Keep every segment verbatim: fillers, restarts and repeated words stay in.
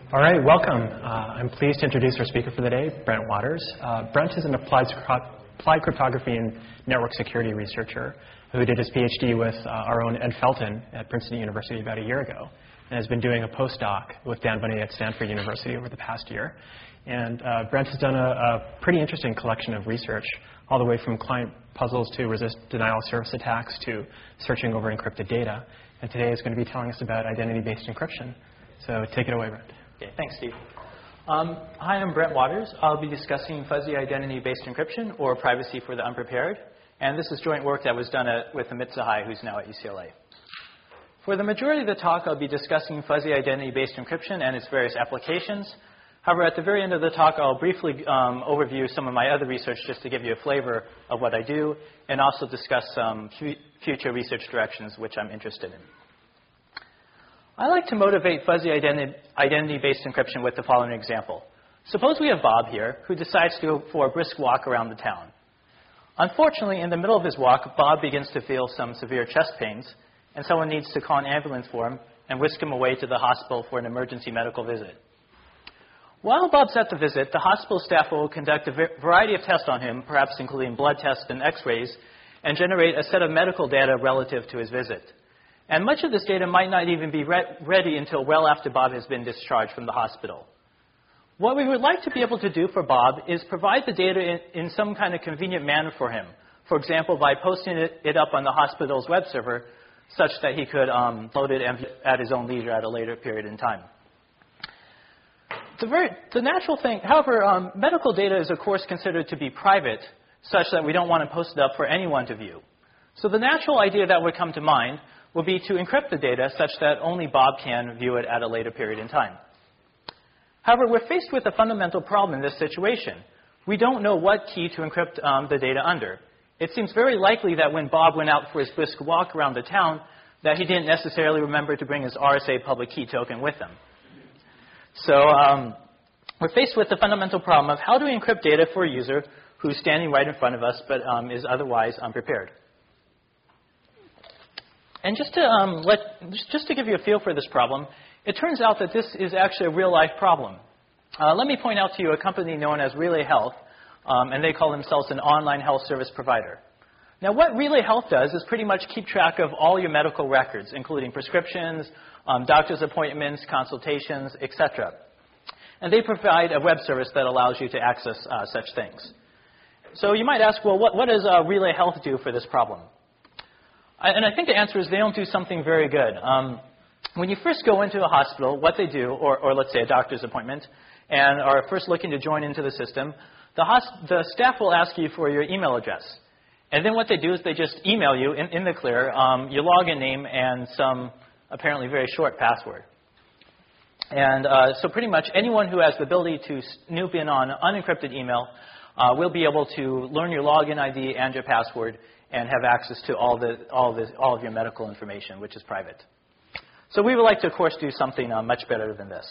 All right, welcome. Uh, I'm pleased to introduce our speaker for the day, Brent Waters. Uh, Brent is an applied, applied cryptography and network security researcher who did his PhD with uh, our own Ed Felten at Princeton University about a year ago, and has been doing a postdoc with Dan Boneh at Stanford University over the past year. And uh, Brent has done a, a pretty interesting collection of research, all the way from client puzzles to resist denial of service attacks to searching over encrypted data. And today is going to be telling us about identity-based encryption. So take it away, Brent. Okay, thanks, Steve. Um, hi, I'm Brent Waters. I'll be discussing fuzzy identity-based encryption, or privacy for the unprepared. And this is joint work that was done at, with Amit Zahai, who's now at U C L A. For the majority of the talk, I'll be discussing fuzzy identity-based encryption and its various applications. However, at the very end of the talk, I'll briefly um, overview some of my other research just to give you a flavor of what I do, and also discuss some future research directions which I'm interested in. I like to motivate fuzzy identi- identity-based encryption with the following example. Suppose we have Bob here, who decides to go for a brisk walk around the town. Unfortunately, in the middle of his walk, Bob begins to feel some severe chest pains, and someone needs to call an ambulance for him and whisk him away to the hospital for an emergency medical visit. While Bob's at the visit, the hospital staff will conduct a variety of tests on him, perhaps including blood tests and x-rays, and generate a set of medical data relative to his visit. And much of this data might not even be re- ready until well after Bob has been discharged from the hospital. What we would like to be able to do for Bob is provide the data in, in some kind of convenient manner for him. For example, by posting it, it up on the hospital's web server such that he could um, load it at his own leisure at a later period in time. The, very, the natural thing, however, um, medical data is of course considered to be private such that we don't want to post it up for anyone to view. So the natural idea that would come to mind would be to encrypt the data such that only Bob can view it at a later period in time. However, we're faced with a fundamental problem in this situation. We don't know what key to encrypt um, the data under. It seems very likely that when Bob went out for his brisk walk around the town, that he didn't necessarily remember to bring his R S A public key token with him. So um, we're faced with the fundamental problem of how to encrypt data for a user who's standing right in front of us but um, is otherwise unprepared. And just to, um, let, just to give you a feel for this problem, it turns out that this is actually a real-life problem. Uh, let me point out to you a company known as Relay Health, um, and they call themselves an online health service provider. Now, what Relay Health does is pretty much keep track of all your medical records, including prescriptions, um, doctor's appointments, consultations, et cetera. And they provide a web service that allows you to access uh, such things. So you might ask, well, what, what does uh, Relay Health do for this problem? And I think the answer is they don't do something very good. Um, when you first go into a hospital, what they do, or, or let's say a doctor's appointment, and are first looking to join into the system, the, hosp- the staff will ask you for your email address. And then what they do is they just email you in, in the clear um, your login name and some apparently very short password. And uh, so pretty much anyone who has the ability to snoop in on unencrypted email uh, will be able to learn your login I D and your password and have access to all, the, all, the, all of your medical information, which is private. So we would like to, of course, do something uh, much better than this.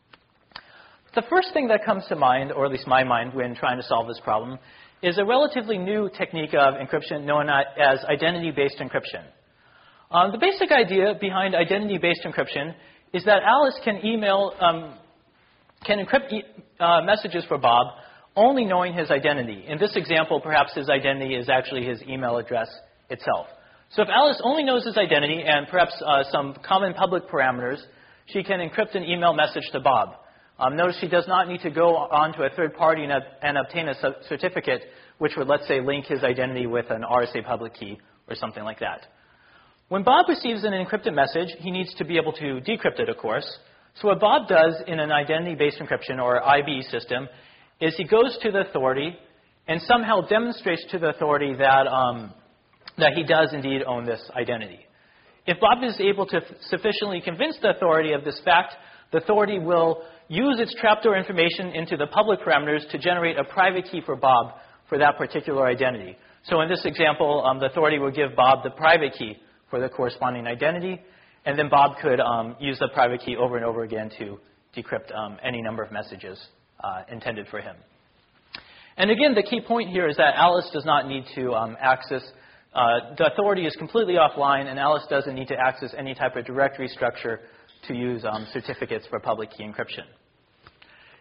The first thing that comes to mind, or at least my mind, when trying to solve this problem, is a relatively new technique of encryption known as identity-based encryption. Um, the basic idea behind identity-based encryption is that Alice can email, um, can encrypt e- uh, messages for Bob only knowing his identity. In this example, perhaps his identity is actually his email address itself. So if Alice only knows his identity and perhaps uh, some common public parameters, she can encrypt an email message to Bob. Um, notice she does not need to go on to a third party and, and obtain a certificate which would, let's say, link his identity with an R S A public key or something like that. When Bob receives an encrypted message, he needs to be able to decrypt it, of course. So what Bob does in an identity-based encryption, or I B E system, is he goes to the authority and somehow demonstrates to the authority that, um, that he does indeed own this identity. If Bob is able to f- sufficiently convince the authority of this fact, the authority will use its trapdoor information into the public parameters to generate a private key for Bob for that particular identity. So in this example, um, the authority will give Bob the private key for the corresponding identity, and then Bob could um, use the private key over and over again to decrypt um, any number of messages Uh, intended for him. And again, the key point here is that Alice does not need to um, access, uh, the authority is completely offline, and Alice doesn't need to access any type of directory structure to use um, certificates for public key encryption.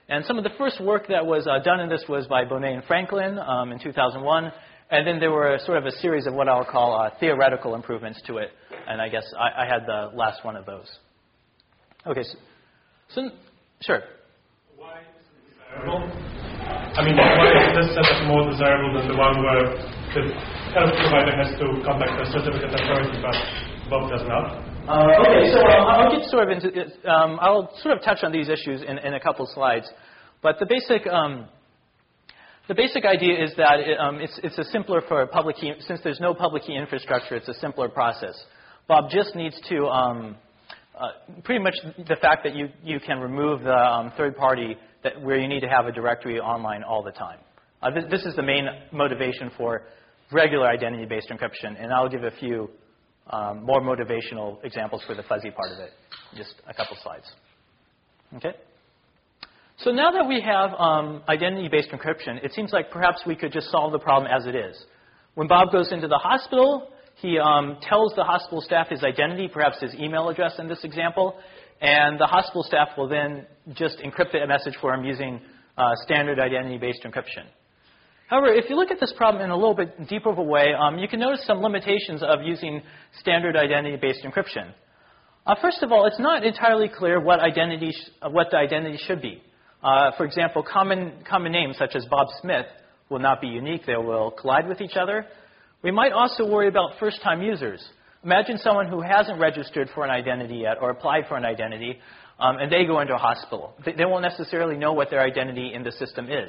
And some of the first work that was uh, done in this was by Bonet and Franklin um, in two thousand one. And then there were sort of a series of what I'll call uh, theoretical improvements to it. And I guess I, I had the last one of those. Okay, so, so sure. Why is it desirable? I mean, why is this setup more desirable than the one where the health provider has to contact the certificate authority, but Bob does not? Uh, okay, so um, I'll get sort of into um, I'll sort of touch on these issues in, in a couple slides, but the basic um, the basic idea is that it, um, it's it's a simpler for public key, since there's no public key infrastructure. It's a simpler process. Bob just needs to um, uh, pretty much the fact that you you can remove the um, third party that where you need to have a directory online all the time. Uh, this, this is the main motivation for regular identity-based encryption, and I'll give a few. Um, more motivational examples for the fuzzy part of it. Just a couple slides. Okay. So now that we have um, identity-based encryption, it seems like perhaps we could just solve the problem as it is. When Bob goes into the hospital, he um, tells the hospital staff his identity, perhaps his email address in this example, and the hospital staff will then just encrypt the message for him using uh, standard identity-based encryption. However, if you look at this problem in a little bit deeper of a way, um, you can notice some limitations of using standard identity-based encryption. Uh, first of all, it's not entirely clear what identity sh- uh, what the identity should be. Uh, for example, common common names such as Bob Smith will not be unique; they will collide with each other. We might also worry about first-time users. Imagine someone who hasn't registered for an identity yet or applied for an identity, um, and they go into a hospital. They, they won't necessarily know what their identity in the system is.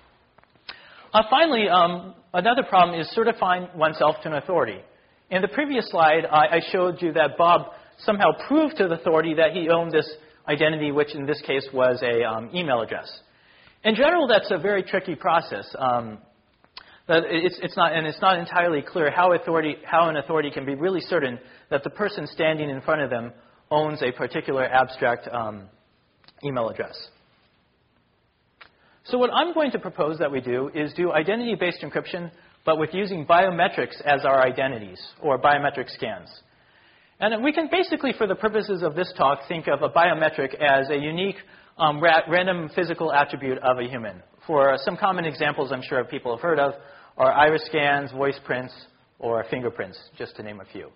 Uh, finally, um, another problem is certifying oneself to an authority. In the previous slide, I, I showed you that Bob somehow proved to the authority that he owned this identity, which in this case was a um, email address. In general, that's a very tricky process. Um, that it's, it's not, and it's not entirely clear how, authority, how an authority can be really certain that the person standing in front of them owns a particular abstract um, email address. So what I'm going to propose that we do is do identity-based encryption, but with using biometrics as our identities, or biometric scans. And we can basically, for the purposes of this talk, think of a biometric as a unique um, ra- random physical attribute of a human. For some common examples I'm sure people have heard of are iris scans, voice prints, or fingerprints, just to name a few.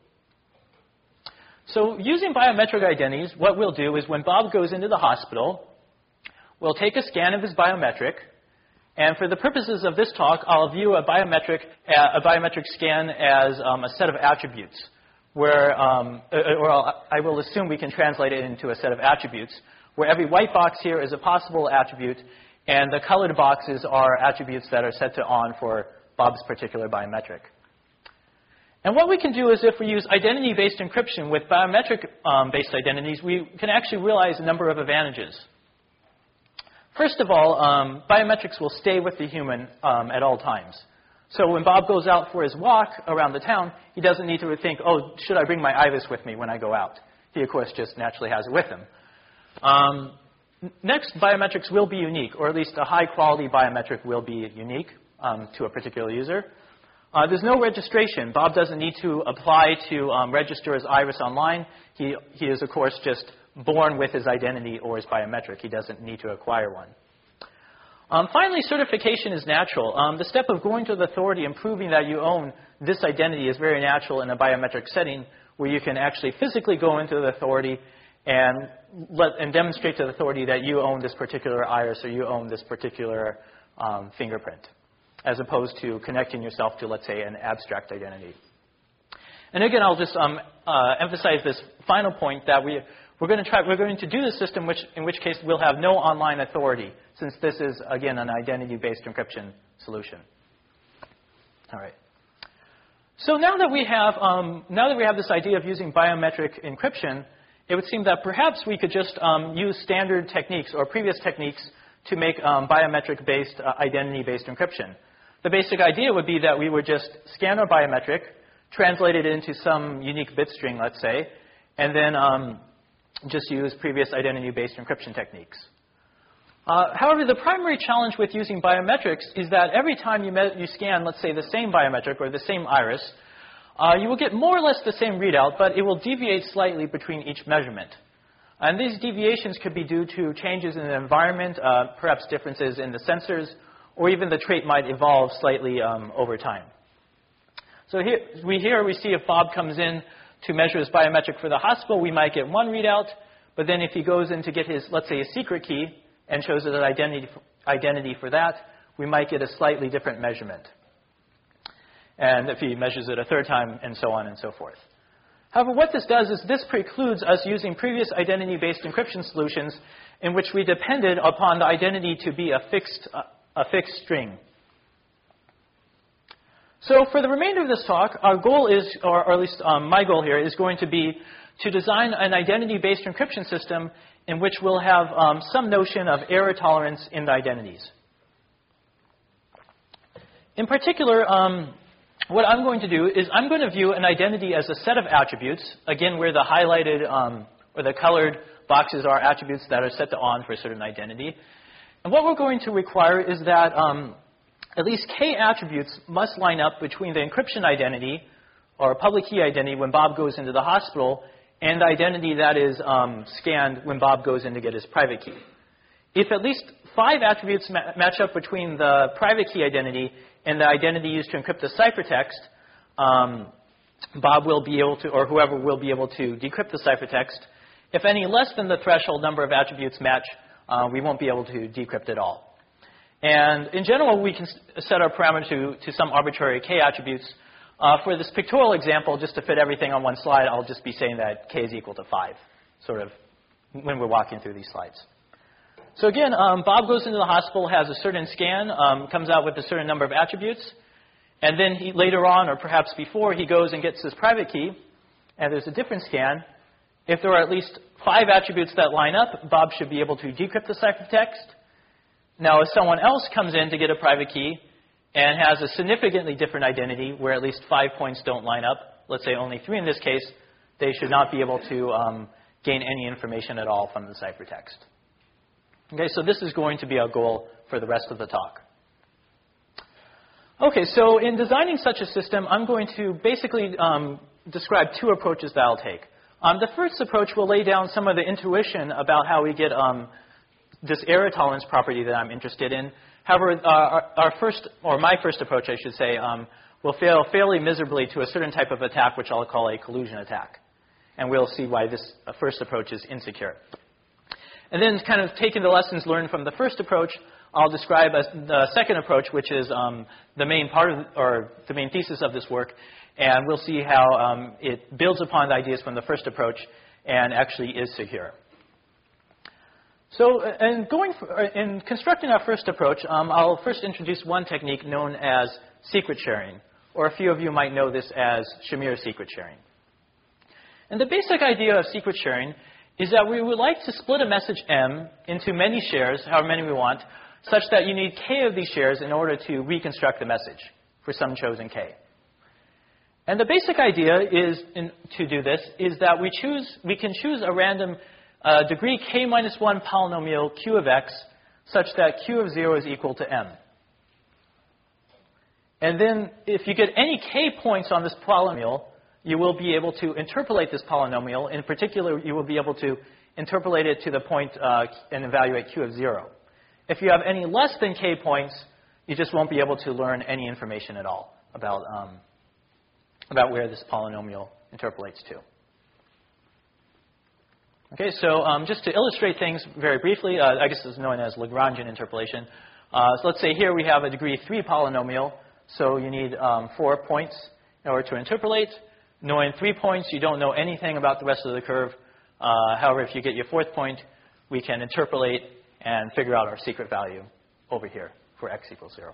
So using biometric identities, what we'll do is when Bob goes into the hospital, we'll take a scan of his biometric, and for the purposes of this talk, I'll view a biometric a biometric scan as um, a set of attributes, where, um, or I'll, I will assume we can translate it into a set of attributes, where every white box here is a possible attribute, and the colored boxes are attributes that are set to on for Bob's particular biometric. And what we can do is if we use identity-based encryption with biometric-based um, identities, we can actually realize a number of advantages. First of all, um, biometrics will stay with the human um, at all times. So when Bob goes out for his walk around the town, he doesn't need to think, oh, should I bring my iris with me when I go out? He, of course, just naturally has it with him. Um, next, biometrics will be unique, or at least a high-quality biometric will be unique um, to a particular user. Uh, there's no registration. Bob doesn't need to apply to um, register his iris online. He, he is, of course, just born with his identity or his biometric. He doesn't need to acquire one. Um, finally, certification is natural. Um, the step of going to the authority and proving that you own this identity is very natural in a biometric setting where you can actually physically go into the authority and, let, and demonstrate to the authority that you own this particular iris or you own this particular um, fingerprint, as opposed to connecting yourself to, let's say, an abstract identity. And again, I'll just um, uh, emphasize this final point that we We're going to try. We're going to do the system, which, in which case we'll have no online authority, since this is again an identity-based encryption solution. All right. So now that we have um, now that we have this idea of using biometric encryption, it would seem that perhaps we could just um, use standard techniques or previous techniques to make um, biometric-based uh, identity-based encryption. The basic idea would be that we would just scan our biometric, translate it into some unique bit string, let's say, and then um, just use previous identity-based encryption techniques. Uh, however, the primary challenge with using biometrics is that every time you, you scan, let's say, the same biometric or the same iris, uh, you will get more or less the same readout, but it will deviate slightly between each measurement. And these deviations could be due to changes in the environment, uh, perhaps differences in the sensors, or even the trait might evolve slightly um, over time. So here we, here we see if Bob comes in to measure his biometric for the hospital, we might get one readout. But then if he goes in to get his, let's say, a secret key and shows an identity, identity for that, we might get a slightly different measurement. And if he measures it a third time, and so on and so forth. However, what this does is this precludes us using previous identity-based encryption solutions in which we depended upon the identity to be a fixed, uh, a fixed string. So for the remainder of this talk, our goal is, or, or at least um, my goal here, is going to be to design an identity-based encryption system in which we'll have um, some notion of error tolerance in the identities. In particular, um, what I'm going to do is I'm going to view an identity as a set of attributes, again, where the highlighted um, or the colored boxes are attributes that are set to on for a certain identity. And what we're going to require is that um, at least k attributes must line up between the encryption identity or public key identity when Bob goes into the hospital and the identity that is um, scanned when Bob goes in to get his private key. If at least five attributes ma- match up between the private key identity and the identity used to encrypt the ciphertext, um, Bob will be able to, or whoever will be able to decrypt the ciphertext. If any less than the threshold number of attributes match, uh, we won't be able to decrypt at all. And in general, we can set our parameter to, to some arbitrary k attributes. Uh, for this pictorial example, just to fit everything on one slide, I'll just be saying that k is equal to five, sort of, when we're walking through these slides. So again, um, Bob goes into the hospital, has a certain scan, um, comes out with a certain number of attributes, and then he, later on, or perhaps before, he goes and gets his private key, and there's a different scan. If there are at least five attributes that line up, Bob should be able to decrypt the ciphertext. Now, if someone else comes in to get a private key and has a significantly different identity where at least five points don't line up, let's say only three in this case, they should not be able to um, gain any information at all from the ciphertext. Okay, so this is going to be our goal for the rest of the talk. Okay, so in designing such a system, I'm going to basically um, describe two approaches that I'll take. Um, the first approach will lay down some of the intuition about how we get um, this error tolerance property that I'm interested in. However, uh, our, our first, or my first approach, I should say, um, will fail fairly miserably to a certain type of attack, which I'll call a collusion attack. And we'll see why this uh, first approach is insecure. And then kind of taking the lessons learned from the first approach, I'll describe as the second approach, which is um, the main part of, or the main thesis of this work. And we'll see how um, it builds upon the ideas from the first approach and actually is secure. So in, going for, in constructing our first approach, um, I'll first introduce one technique known as secret sharing, or a few of you might know this as Shamir secret sharing. And the basic idea of secret sharing is that we would like to split a message M into many shares, however many we want, such that you need k of these shares in order to reconstruct the message for some chosen k. And the basic idea is in, to do this is that we choose we can choose a random uh, degree k minus one polynomial q of x such that q of zero is equal to m. And then if you get any k points on this polynomial, you will be able to interpolate this polynomial. In particular, you will be able to interpolate it to the point uh, and evaluate q of zero. If you have any less than k points, you just won't be able to learn any information at all about, um, about where this polynomial interpolates to. Okay, so um, just to illustrate things very briefly, uh, I guess this is known as Lagrangian interpolation. Uh, so let's say here we have a degree three polynomial, so you need um, four points in order to interpolate. Knowing three points, you don't know anything about the rest of the curve. Uh, however, if you get your fourth point, we can interpolate and figure out our secret value over here for x equals zero.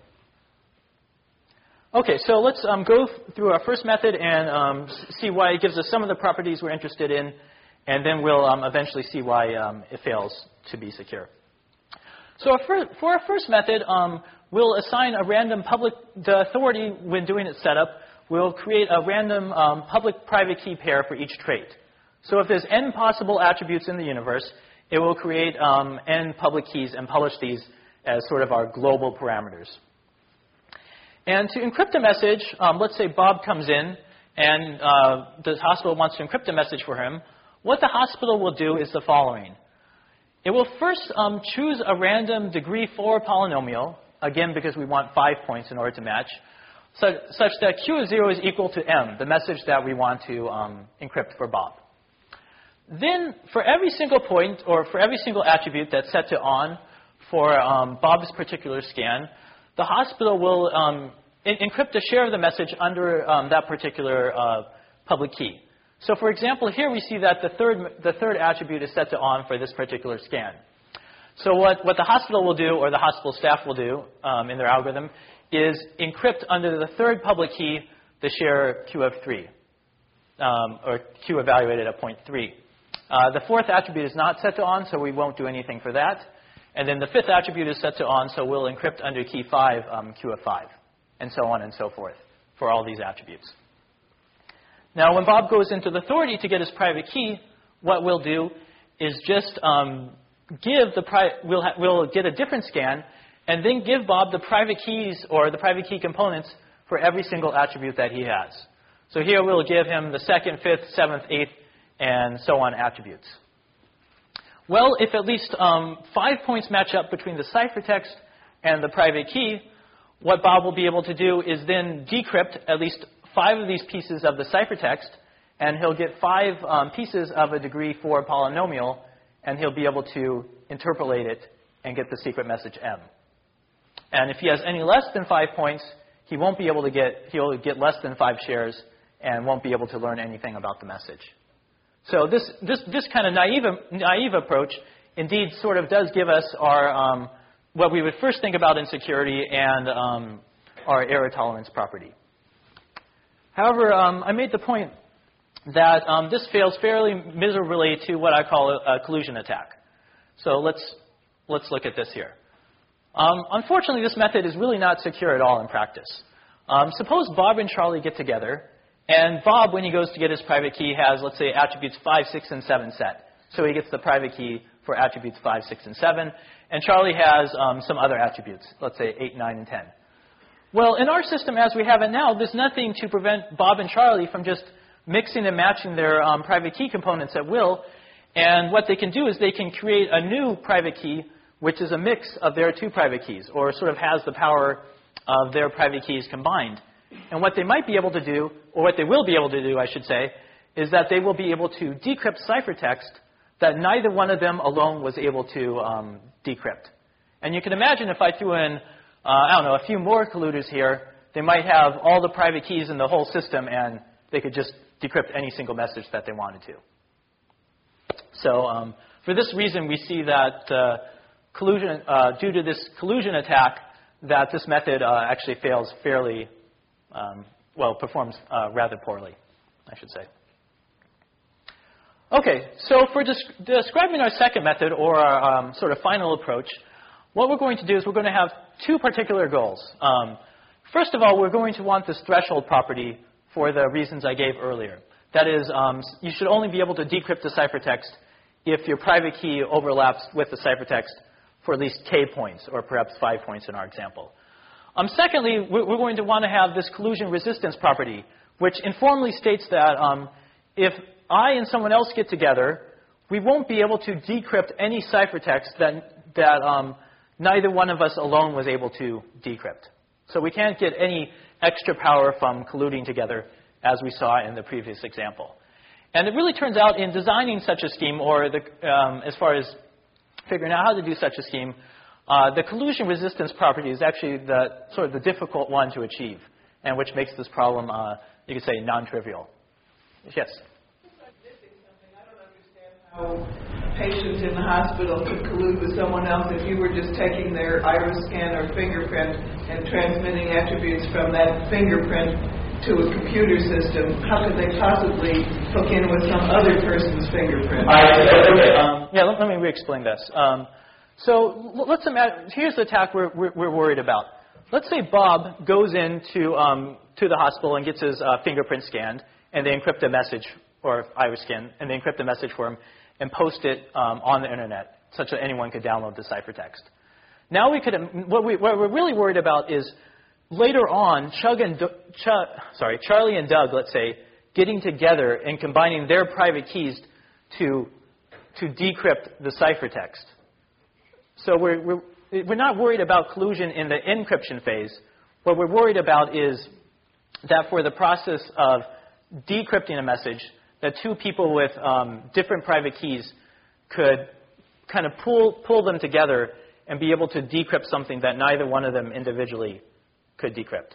Okay, so let's um, go through our first method and um, see why it gives us some of the properties we're interested in, and then we'll um, eventually see why um, it fails to be secure. So our fir- for our first method, um, we'll assign a random public, the authority when doing its setup, we'll create a random um, public-private key pair for each trait. So if there's n possible attributes in the universe, it will create um, n public keys and publish these as sort of our global parameters. And to encrypt a message, um, let's say Bob comes in and uh, the hospital wants to encrypt a message for him. what the hospital will do is the following. It will first um, choose a random degree four polynomial, again because we want five points in order to match, such, such that Q of zero is equal to M, the message that we want to um, encrypt for Bob. Then for every single point, or for every single attribute that's set to on for um, Bob's particular scan, the hospital will um, en encrypt a share of the message under um, that particular uh, public key. So for example, here we see that the third, the third attribute is set to on for this particular scan. So what, what the hospital will do, or the hospital staff will do um, in their algorithm, is encrypt under the third public key the share Q of three, um, or Q evaluated at point three. Uh, the fourth attribute is not set to on, so we won't do anything for that. And then the fifth attribute is set to on, so we'll encrypt under key five um, Q of five, and so on and so forth for all these attributes. Now, when Bob goes into the authority to get his private key, what we'll do is just um, give the pri we'll, we'll get a different scan, and then give Bob the private keys or the private key components for every single attribute that he has. So here we'll give him the second, fifth, seventh, eighth, and so on attributes. Well, if at least um, five points match up between the ciphertext and the private key, what Bob will be able to do is then decrypt at least five of these pieces of the ciphertext, and he'll get five um, pieces of a degree four polynomial, and he'll be able to interpolate it and get the secret message M. And if he has any less than five points, he won't be able to get, he'll get less than five shares and won't be able to learn anything about the message. So this, this, this kind of naive, naive approach indeed sort of does give us our, um, what we would first think about in security and um, our error tolerance property. However, um, I made the point that um, this fails fairly miserably to what I call a, a collusion attack. So let's, let's look at this here. Um, unfortunately, this method is really not secure at all in practice. Um, suppose Bob and Charlie get together, and Bob, when he goes to get his private key, has, let's say, attributes five, six, and seven set. So he gets the private key for attributes five, six, and seven. And Charlie has um, some other attributes, let's say eight, nine, and ten. Well, in our system as we have it now, there's nothing to prevent Bob and Charlie from just mixing and matching their um, private key components at will. And what they can do is they can create a new private key, which is a mix of their two private keys, or sort of has the power of their private keys combined. And what they might be able to do, or what they will be able to do, I should say, is that they will be able to decrypt ciphertext that neither one of them alone was able to um, decrypt. And you can imagine if I threw in, uh, I don't know, a few more colluders here, they might have all the private keys in the whole system, and they could just decrypt any single message that they wanted to. So um, for this reason, we see that uh, collusion, uh, due to this collusion attack, that this method uh, actually fails fairly, um, well, performs uh, rather poorly, I should say. Okay, so for des describing our second method, or our um, sort of final approach, what we're going to do is we're going to have two particular goals. Um, first of all, we're going to want this threshold property for the reasons I gave earlier. That is, um, you should only be able to decrypt the ciphertext if your private key overlaps with the ciphertext for at least k points, or perhaps five points in our example. Um, secondly, we're going to want to have this collusion resistance property, which informally states that um, if I and someone else get together, we won't be able to decrypt any ciphertext that, that um, neither one of us alone was able to decrypt. So we can't get any extra power from colluding together, as we saw in the previous example. And it really turns out in designing such a scheme, or the, um, as far as figuring out how to do such a scheme, uh, the collusion resistance property is actually the sort of the difficult one to achieve, and which makes this problem, uh, you could say, non-trivial. Yes? How patients in the hospital could collude with someone else if you were just taking their iris scan or fingerprint and transmitting attributes from that fingerprint to a computer system. How could they possibly hook in with some other person's fingerprint? I, okay, um, yeah, let, let me re-explain this. Um, so let's imagine, here's the attack we're, we're, we're worried about. Let's say Bob goes into um, to the hospital and gets his uh, fingerprint scanned, and they encrypt a message, or iris scan, and they encrypt a message for him and post it um, on the internet such that anyone could download the ciphertext. Now we could, what, we, what we're really worried about is later on, Chug and D Chug, sorry, Charlie and Doug, let's say, getting together and combining their private keys to, to decrypt the ciphertext. So we're, we're, we're not worried about collusion in the encryption phase. What we're worried about is that for the process of decrypting a message, that two people with um, different private keys could kind of pull, pull them together and be able to decrypt something that neither one of them individually could decrypt.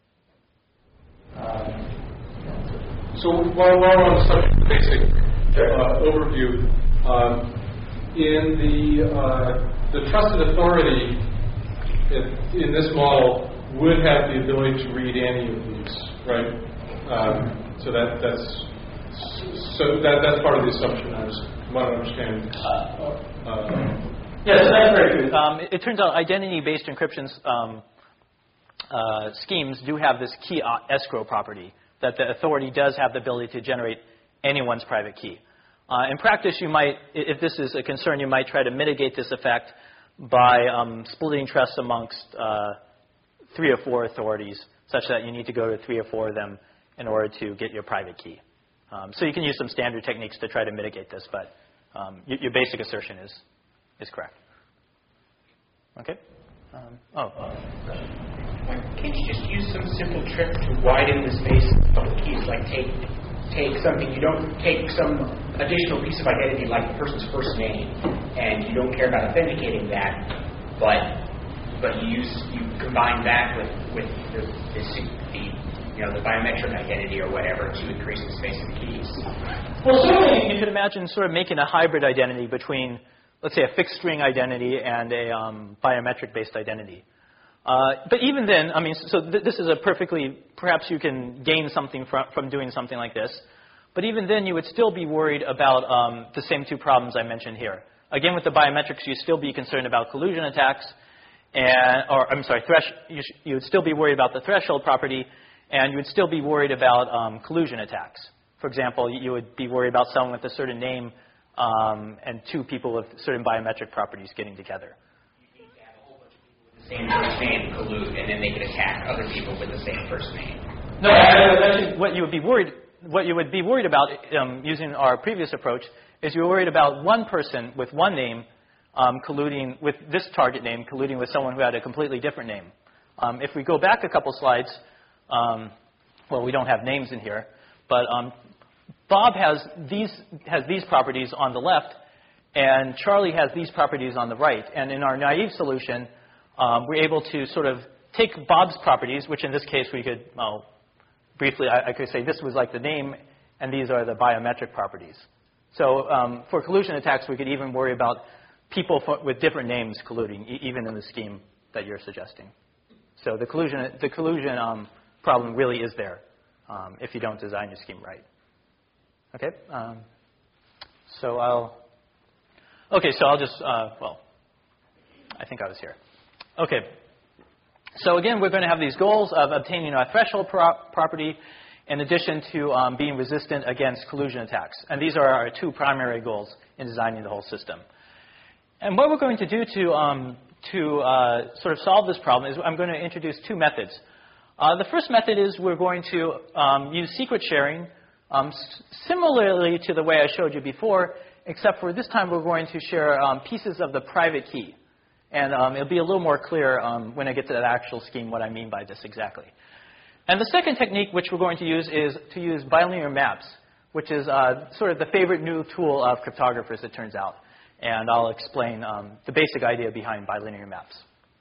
Um, so while we're on the subject of basic uh, overview, um, in the, uh, the trusted authority in, in this model would have the ability to read any of these, right? Um, so that, that's so that, that's part of the assumption. I just want to understand. Uh, uh, yes, that's very good. Um, it, it turns out identity-based encryption um, uh, schemes do have this key escrow property, that the authority does have the ability to generate anyone's private key. Uh, in practice, you might, if this is a concern, you might try to mitigate this effect by um, splitting trust amongst uh, three or four authorities, such that you need to go to three or four of them in order to get your private key. Um, so you can use some standard techniques to try to mitigate this, but um, your, your basic assertion is, is correct. Okay? Um, oh. Uh, Can't you just use some simple trick to widen the space of the keys? Like take take something, you don't take some additional piece of identity like the person's first name, and you don't care about authenticating that, but but you use you combine that with with the, the, the you know the biometric identity or whatever to increase the space of the keys. Well, certainly you could imagine sort of making a hybrid identity between, let's say, a fixed string identity and a um, biometric-based identity. Uh, but even then, I mean, so th- this is a perfectly, perhaps you can gain something from, from doing something like this. But even then, you would still be worried about um, the same two problems I mentioned here. Again, with the biometrics, you'd still be concerned about collusion attacks, and, or I'm sorry, thresh- you, sh- you would still be worried about the threshold property, and you would still be worried about um, collusion attacks. For example, you would be worried about someone with a certain name um, and two people with certain biometric properties getting together. Same first name collude, and then they could attack other people with the same first name. No, actually, what you would be worried, what you would be worried about um, using our previous approach is you're worried about one person with one name um, colluding with this target name, colluding with someone who had a completely different name. Um, if we go back a couple slides, um, well, we don't have names in here, but um, Bob has these has these properties on the left, and Charlie has these properties on the right. And in our naive solution, Um, we're able to sort of take Bob's properties, which in this case we could, well, briefly, I, I could say this was like the name, and these are the biometric properties. So um, for collusion attacks, we could even worry about people for, with different names colluding, e- even in the scheme that you're suggesting. So the collusion, the collusion um, problem really is there um, if you don't design your scheme right. Okay. Um, so I'll. Okay. So I'll just. Uh, well, I think I was here. Okay, so again, we're going to have these goals of obtaining a threshold pro- property in addition to um, being resistant against collusion attacks. And these are our two primary goals in designing the whole system. And what we're going to do to, um, to uh, sort of solve this problem is I'm going to introduce two methods. Uh, the first method is we're going to um, use secret sharing um, s- similarly to the way I showed you before, except for this time we're going to share um, pieces of the private key. And um, it'll be a little more clear um, when I get to that actual scheme what I mean by this exactly. And the second technique which we're going to use is to use bilinear maps, which is uh, sort of the favorite new tool of cryptographers, it turns out. And I'll explain um, the basic idea behind bilinear maps.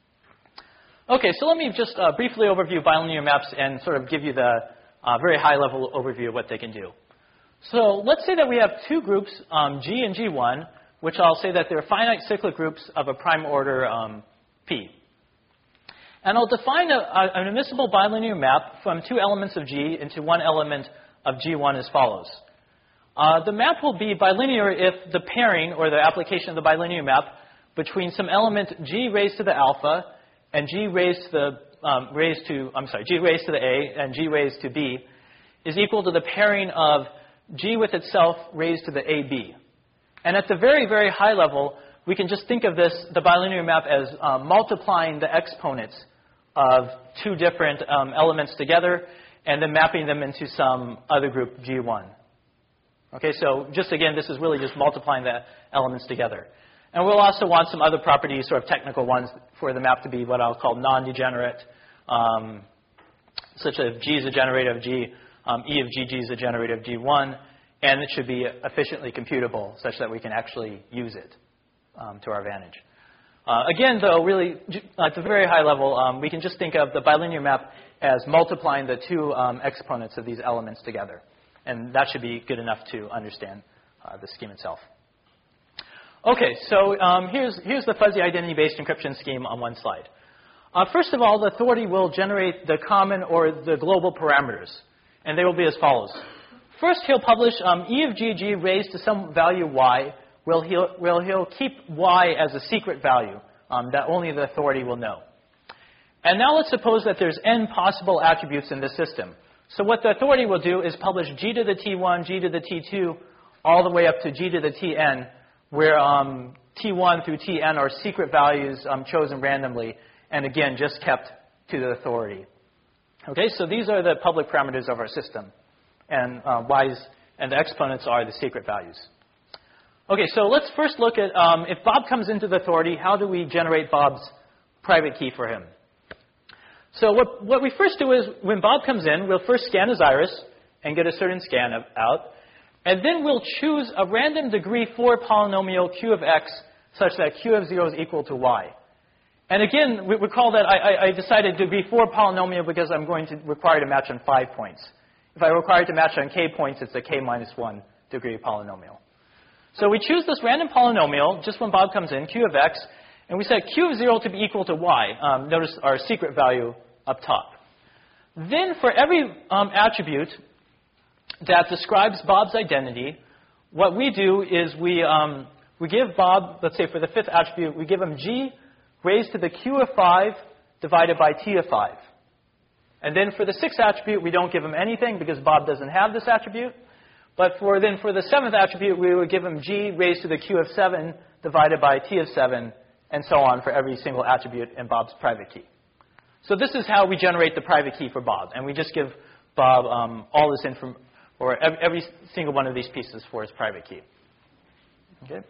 Okay, so let me just uh, briefly overview bilinear maps and sort of give you the uh, very high-level overview of what they can do. So let's say that we have two groups, um, G and G one, which I'll say that they're finite cyclic groups of a prime order um, P. And I'll define a, a, an admissible bilinear map from two elements of G into one element of G one as follows. Uh, the map will be bilinear if the pairing, or the application of the bilinear map, between some element G raised to the alpha and G raised to the, um, raised to, I'm sorry, G raised to the A and G raised to B is equal to the pairing of G with itself raised to the A B. And at the very, very high level, we can just think of this, the bilinear map, as um, multiplying the exponents of two different um, elements together and then mapping them into some other group G one. Okay, so just again, this is really just multiplying the elements together. And we'll also want some other properties, sort of technical ones, for the map to be what I'll call non-degenerate, um, such as G is a generator of G, um, E of G G is a generator of G one, and it should be efficiently computable such that we can actually use it um, to our advantage. Uh, again, though, really, at the very high level, um, we can just think of the bilinear map as multiplying the two um, exponents of these elements together. And that should be good enough to understand uh, the scheme itself. Okay, so um, here's, here's the fuzzy identity-based encryption scheme on one slide. Uh, first of all, the authority will generate the common or the global parameters, and they will be as follows. First, he'll publish um, E of G G raised to some value y, where he'll, where he'll keep y as a secret value um, that only the authority will know. And now let's suppose that there's n possible attributes in this system. So what the authority will do is publish G to the T one, G to the T two, all the way up to G to the Tn, where um, T one through Tn are secret values um, chosen randomly, and again, just kept to the authority. Okay, so these are the public parameters of our system, and uh, y's and the exponents are the secret values. Okay, so let's first look at um, if Bob comes into the authority, how do we generate Bob's private key for him? So what, what we first do is when Bob comes in, we'll first scan his iris and get a certain scan of, out. And then we'll choose a random degree four polynomial Q of x such that Q of zero is equal to y. And again, we recall that I, I, I decided degree four polynomial because I'm going to require to match on five points. If I require to match on k points, it's a k minus one degree polynomial. So we choose this random polynomial just when Bob comes in, Q of x, and we set Q of zero to be equal to y. Um, notice our secret value up top. Then for every um, attribute that describes Bob's identity, what we do is we, um, we give Bob, let's say for the fifth attribute, we give him G raised to the Q of five divided by T of five. And then for the sixth attribute, we don't give him anything because Bob doesn't have this attribute. But for then for the seventh attribute, we would give him G raised to the Q of seven divided by T of seven, and so on for every single attribute in Bob's private key. So this is how we generate the private key for Bob. And we just give Bob um, all this information, or every, every single one of these pieces for his private key. Okay.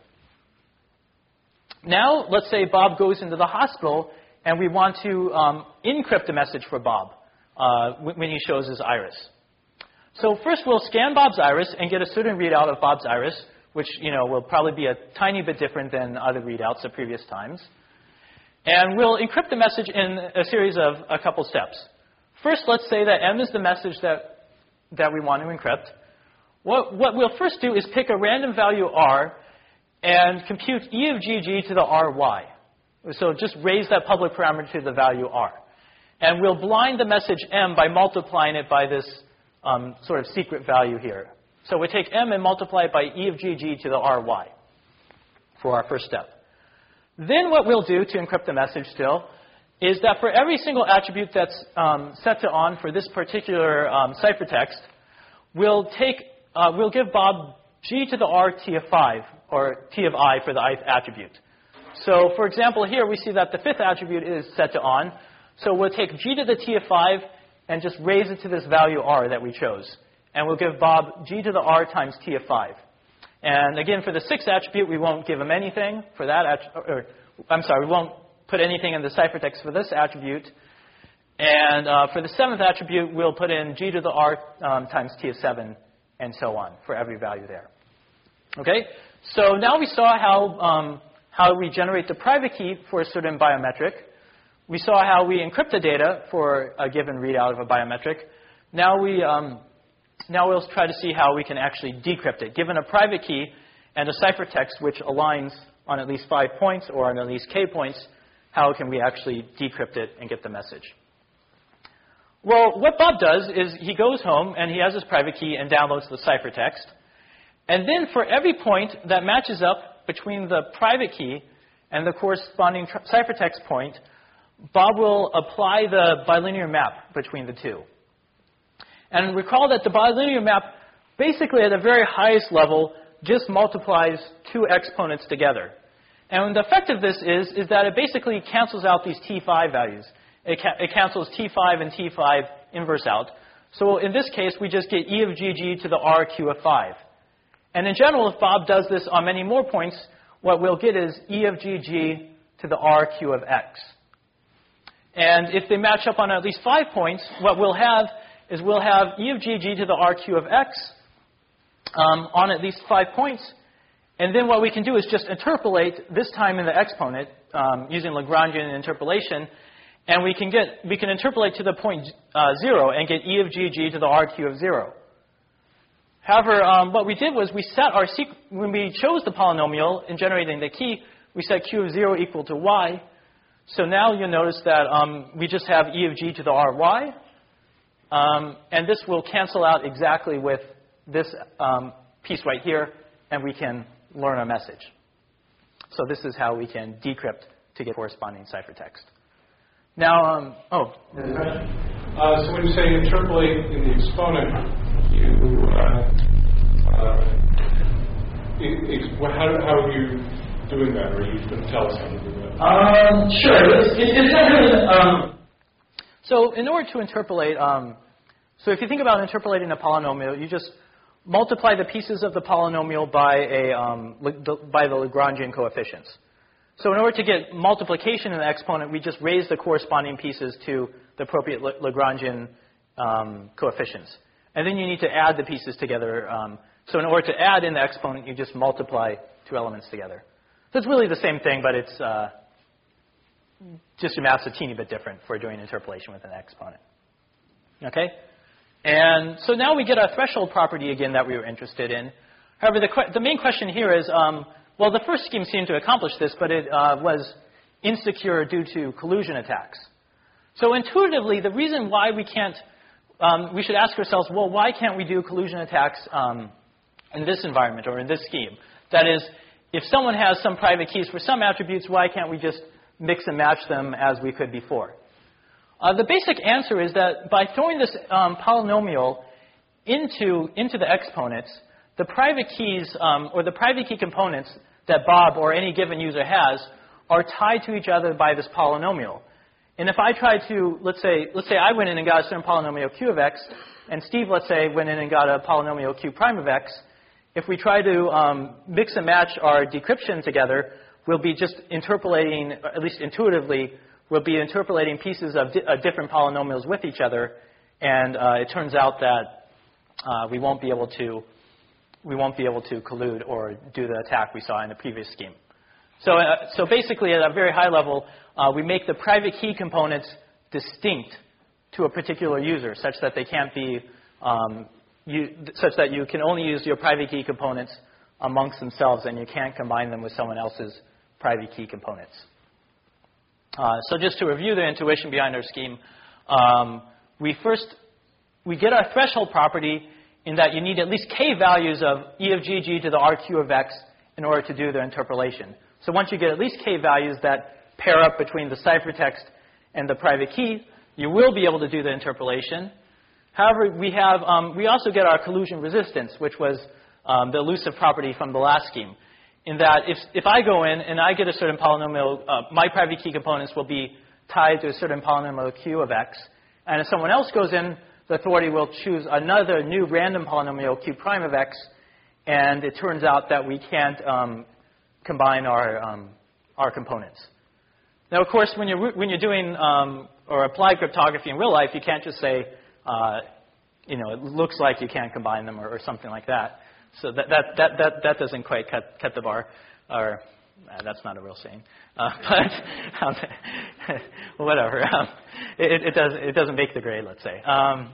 Now, let's say Bob goes into the hospital, and we want to um, encrypt a message for Bob uh, when he shows his iris. So first, we'll scan Bob's iris and get a certain readout of Bob's iris, which you know will probably be a tiny bit different than other readouts of previous times. And we'll encrypt the message in a series of a couple steps. First, let's say that M is the message that, that we want to encrypt. What, what we'll first do is pick a random value R and compute E of G G to the R Y. So just raise that public parameter to the value R. And we'll blind the message M by multiplying it by this um, sort of secret value here. So we take M and multiply it by E of G G to the R Y for our first step. Then what we'll do to encrypt the message still is that for every single attribute that's um, set to on for this particular um, ciphertext, we'll take, uh, we'll give Bob G to the R T of five, or T of I for the ith attribute. So for example, here we see that the fifth attribute is set to on. So we'll take G to the T of five and just raise it to this value R that we chose. And we'll give Bob G to the R times T of five. And again, for the sixth attribute, we won't give him anything for that. Or, I'm sorry, we won't put anything in the ciphertext for this attribute. And uh, for the seventh attribute, we'll put in G to the R um, times T of seven, and so on for every value there. Okay? So now we saw how, um, how we generate the private key for a certain biometric. We saw how we encrypt the data for a given readout of a biometric. Now we... Um, Now we'll try to see how we can actually decrypt it. Given a private key and a ciphertext which aligns on at least five points or on at least k points, how can we actually decrypt it and get the message? Well, what Bob does is he goes home and he has his private key and downloads the ciphertext. And then for every point that matches up between the private key and the corresponding ciphertext point, Bob will apply the bilinear map between the two. And recall that the bilinear map, basically at the very highest level, just multiplies two exponents together. And the effect of this is, is that it basically cancels out these T five values. It, ca it cancels T five and T five inverse out. So in this case, we just get E of G G to the R Q of five. And in general, if Bob does this on many more points, what we'll get is E of G G to the R Q of X. And if they match up on at least five points, what we'll have is we'll have E of G G to the R Q of X um, on at least five points. And then what we can do is just interpolate, this time in the exponent, um, using Lagrangian interpolation. And we can get, we can interpolate to the point uh, zero and get E of G G to the R Q of zero. However, um, what we did was we set our, sequ when we chose the polynomial in generating the key, we set Q of zero equal to Y. So now you'll notice that um, we just have E of G to the R Y. Um, and this will cancel out exactly with this um, piece right here, and we can learn our message. So this is how we can decrypt to get corresponding ciphertext. Now, um, oh. Uh, so when you say interpolate in the exponent, you, uh, uh, ex how, how are you doing that? Or are you going to tell us how to do that? Um, sure. It's, it's not really, um, so in order to interpolate, um, so if you think about interpolating a polynomial, you just multiply the pieces of the polynomial by, a, um, by the Lagrangian coefficients. So in order to get multiplication in the exponent, we just raise the corresponding pieces to the appropriate Lagrangian um, coefficients. And then you need to add the pieces together. Um, so in order to add in the exponent, you just multiply two elements together. So it's really the same thing, but it's uh, just your math's a teeny bit different for doing interpolation with an exponent. Okay? And so now we get our threshold property again that we were interested in. However, the, que the main question here is, um, well, the first scheme seemed to accomplish this, but it uh, was insecure due to collusion attacks. So intuitively, the reason why we can't, um, we should ask ourselves, well, why can't we do collusion attacks um, in this environment or in this scheme? That is, if someone has some private keys for some attributes, why can't we just mix and match them as we could before? Uh, the basic answer is that by throwing this um, polynomial into, into the exponents, the private keys um, or the private key components that Bob or any given user has are tied to each other by this polynomial. And if I try to, let's say, let's say I went in and got a certain polynomial Q of X, and Steve, let's say, went in and got a polynomial Q prime of X, if we try to um, mix and match our decryption together, we'll be just interpolating, at least intuitively, we'll be interpolating pieces of, di of different polynomials with each other, and uh, it turns out that uh, we won't be able to we won't be able to collude or do the attack we saw in the previous scheme. So, uh, so basically, at a very high level, uh, we make the private key components distinct to a particular user, such that they can't be, um, you, such that you can only use your private key components amongst themselves, and you can't combine them with someone else's private key components. Uh, so just to review the intuition behind our scheme, um, we first we get our threshold property in that you need at least k values of E of G G to the R Q of X in order to do the interpolation. So once you get at least k values that pair up between the ciphertext and the private key, you will be able to do the interpolation. However, we have um, we also get our collusion resistance, which was um, the elusive property from the last scheme, in that if if I go in and I get a certain polynomial, uh, my private key components will be tied to a certain polynomial Q of X, and if someone else goes in, the authority will choose another new random polynomial Q prime of X, and it turns out that we can't um, combine our, um, our components. Now, of course, when you're, when you're doing um, or applied cryptography in real life, you can't just say, uh, you know, it looks like you can't combine them or, or something like that. So that, that, that, that, that doesn't quite cut, cut the bar. Or uh, that's not a real saying. Uh, but um, whatever. Um, it, it, does, it doesn't make the grade, let's say. Um,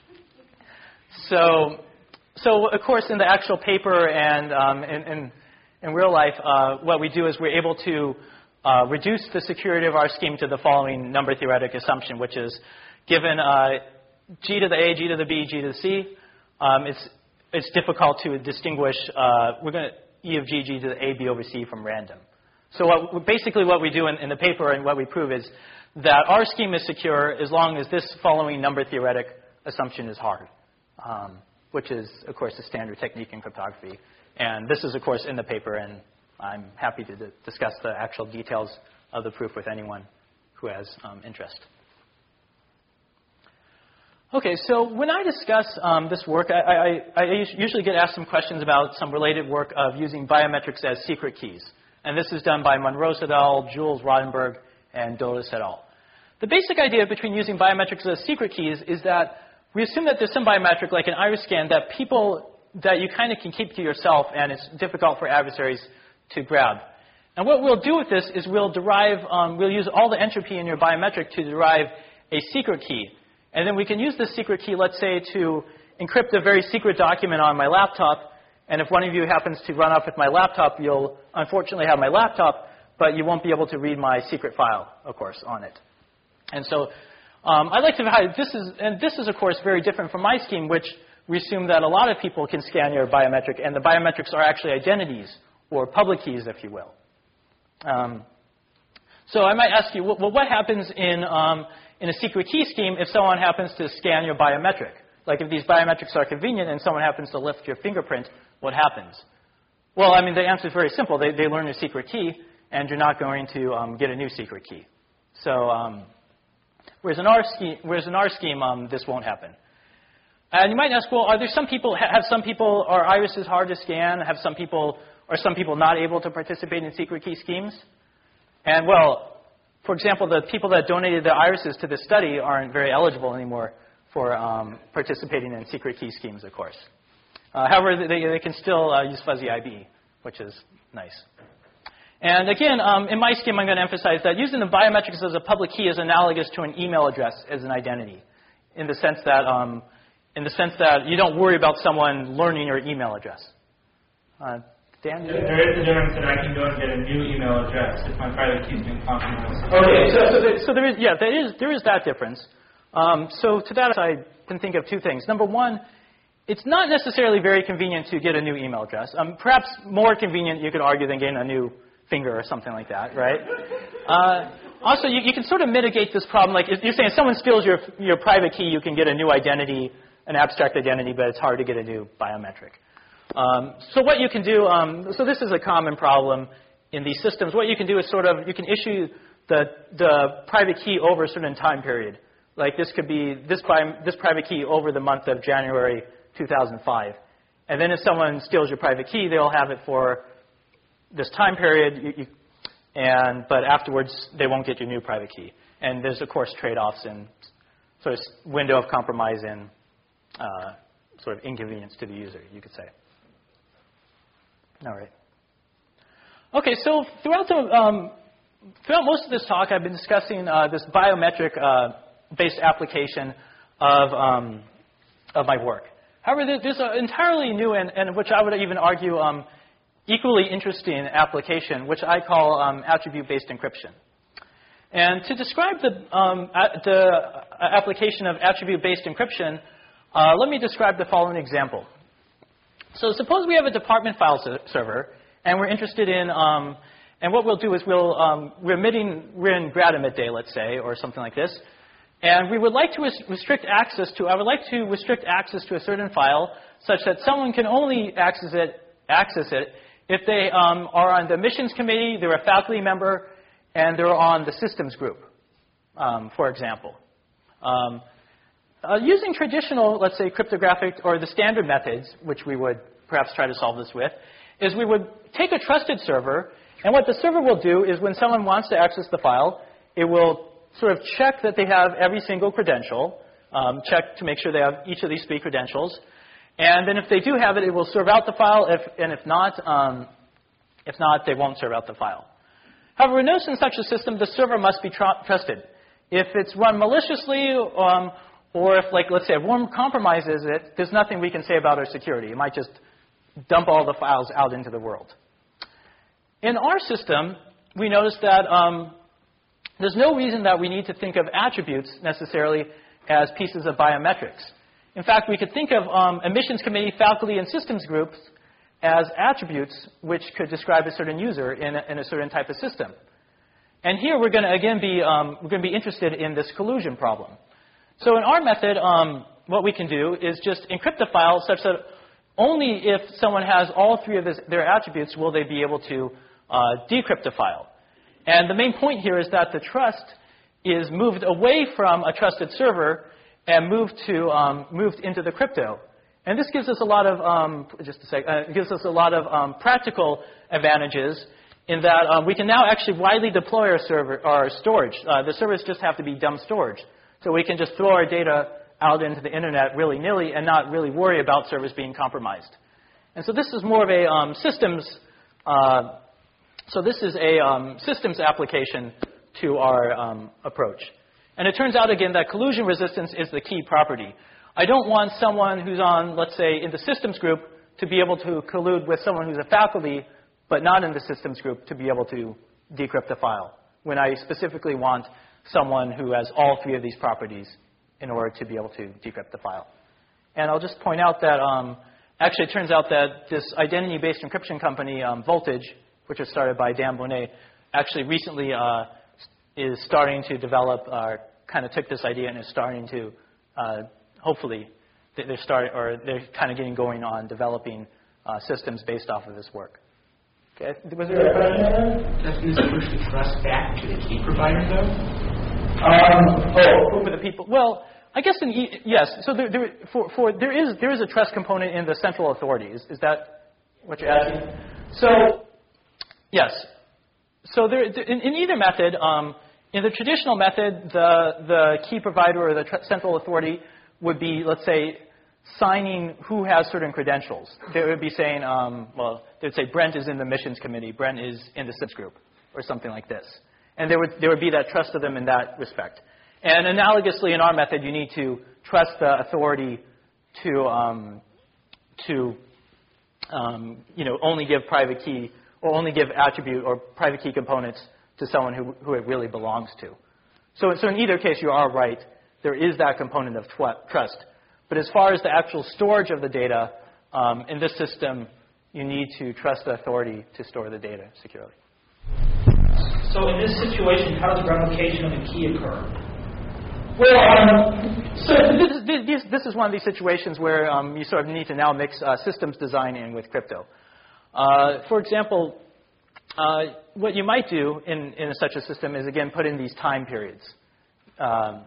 so, so, of course, in the actual paper and um, in, in, in real life, uh, what we do is we're able to uh, reduce the security of our scheme to the following number theoretic assumption, which is given uh, G to the A, G to the B, G to the C, um, it's, it's difficult to distinguish. Uh, we're going to E of G, G to the A, B over C from random. So what, basically what we do in, in the paper and what we prove is that our scheme is secure as long as this following number theoretic assumption is hard, um, which is, of course, the standard technique in cryptography. And this is, of course, in the paper, and I'm happy to discuss the actual details of the proof with anyone who has um, interest. Okay, so when I discuss um, this work, I, I, I usually get asked some questions about some related work of using biometrics as secret keys. And this is done by Monroe et al., Jules Rodenberg, and Dotis et al. The basic idea between using biometrics as secret keys is that we assume that there's some biometric, like an iris scan, that people, that you kind of can keep to yourself, and it's difficult for adversaries to grab. And what we'll do with this is we'll derive, um, we'll use all the entropy in your biometric to derive a secret key. And then we can use this secret key, let's say, to encrypt a very secret document on my laptop. And if one of you happens to run off with my laptop, you'll unfortunately have my laptop, but you won't be able to read my secret file, of course, on it. And so um, I'd like to highlight this is, and this is, of course, very different from my scheme, which we assume that a lot of people can scan your biometric, and the biometrics are actually identities, or public keys, if you will. Um, so I might ask you, well, what happens in um, in a secret key scheme if someone happens to scan your biometric? Like if these biometrics are convenient and someone happens to lift your fingerprint, what happens? Well, I mean, the answer is very simple. They, they learn your secret key, and you're not going to um, get a new secret key. So um, whereas in our scheme, whereas in our scheme um, this won't happen. And you might ask, well, are there some people, have some people, are irises hard to scan? Have some people, are some people not able to participate in secret key schemes? And well, for example, the people that donated their irises to this study aren't very eligible anymore for um, participating in secret key schemes, of course. Uh, however, they, they can still uh, use fuzzy I B, which is nice. And again, um, in my scheme, I'm going to emphasize that using the biometrics as a public key is analogous to an email address as an identity, in the sense that, um, in the sense that you don't worry about someone learning your email address. Uh, Dan? There is a difference that I can go and get a new email address if my private key's been compromised. Okay, so, so, there, so there is, yeah, there is, there is that difference. Um, so to that, I can think of two things. Number one, it's not necessarily very convenient to get a new email address. Um, perhaps more convenient, you could argue, than getting a new finger or something like that, right? Uh, also, you, you can sort of mitigate this problem. Like if you're saying if someone steals your, your private key, you can get a new identity, an abstract identity, but it's hard to get a new biometric. Um, so what you can do, um, so this is a common problem in these systems. What you can do is sort of, you can issue the, the private key over a certain time period. Like this could be this, this private key over the month of January two thousand five. And then if someone steals your private key, they'll have it for this time period, you, you, and, but afterwards they won't get your new private key. And there's, of course, trade-offs and sort of window of compromise and uh, sort of inconvenience to the user, you could say. All right. Okay, so throughout, the, um, throughout most of this talk, I've been discussing uh, this biometric-based uh, application of, um, of my work. However, there's an entirely new and, and which I would even argue um, equally interesting application, which I call um, attribute-based encryption. And to describe the, um, the application of attribute-based encryption, uh, let me describe the following example. So suppose we have a department file server, and we're interested in, um, and what we'll do is we'll, um, we're, emitting, we're in grad emit day, let's say, or something like this, and we would like to restrict access to, I would like to restrict access to a certain file such that someone can only access it, access it if they um, are on the admissions committee, they're a faculty member, and they're on the systems group, um, for example. Um, Uh, using traditional, let's say, cryptographic or the standard methods, which we would perhaps try to solve this with, is we would take a trusted server, and what the server will do is when someone wants to access the file, it will sort of check that they have every single credential, um, check to make sure they have each of these three credentials, and then if they do have it, it will serve out the file, if, and if not, um, if not, they won't serve out the file. However, notice in such a system, the server must be tr- trusted. If it's run maliciously, um, or if, like, let's say, if one compromises it, there's nothing we can say about our security. It might just dump all the files out into the world. In our system, we notice that um, there's no reason that we need to think of attributes necessarily as pieces of biometrics. In fact, we could think of um, admissions committee, faculty, and systems groups as attributes which could describe a certain user in a, in a certain type of system. And here we're going to, again, be, um, we're going to be interested in this collusion problem. So in our method, um, what we can do is just encrypt the file such that only if someone has all three of this, their attributes will they be able to uh, decrypt the file. And the main point here is that the trust is moved away from a trusted server and moved to um, moved into the crypto. And this gives us a lot of um, just a sec, uh, gives us a lot of um, practical advantages in that um, we can now actually widely deploy our server, our storage. Uh, the servers just have to be dumb storage, so we can just throw our data out into the internet willy-nilly and not really worry about servers being compromised. And so this is more of a um, systems. Uh, so this is a um, systems application to our um, approach. And it turns out again that collusion resistance is the key property. I don't want someone who's on, let's say, in the systems group to be able to collude with someone who's a faculty, but not in the systems group to be able to decrypt the file, when I specifically want someone who has all three of these properties in order to be able to decrypt the file. And I'll just point out that um, actually it turns out that this identity-based encryption company, um, Voltage, which was started by Dan Boneh, actually recently uh, is starting to develop, uh, kind of took this idea and is starting to, uh, hopefully, they're starting, or they're kind of getting going on developing uh, systems based off of this work. Okay. Was there a question? Doesn't this push the trust back to the key provider, though? Um, oh, for the people. Well, I guess in e yes. So there, there, for, for there is there is a trust component in the central authority. Is, is that what you're asking? So yes. So there, in, in either method, um, in the traditional method, the the key provider or the central authority would be, let's say, signing who has certain credentials. They would be saying, um, well, they would say Brent is in the missions committee, Brent is in the SIPS group, or something like this. And there would, there would be that trust of them in that respect. And analogously, in our method, you need to trust the authority to, um, to um, you know, only give private key, or only give attribute or private key components to someone who, who it really belongs to. So, so in either case, you are right. There is that component of trust. But as far as the actual storage of the data, um, in this system, you need to trust the authority to store the data securely. So in this situation, how does replication of a key occur? Well, um, so this is, this, this is one of these situations where um, you sort of need to now mix uh, systems design in with crypto. Uh, for example, uh, what you might do in, in such a system is, again, put in these time periods. Um,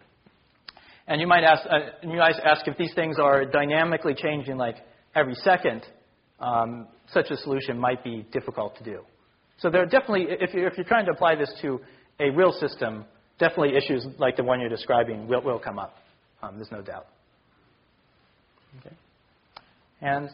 And you might ask, uh, you might ask if these things are dynamically changing like every second, um, such a solution might be difficult to do. So there are definitely, if you're, if you're trying to apply this to a real system, definitely issues like the one you're describing will, will come up. Um, there's no doubt. Okay. And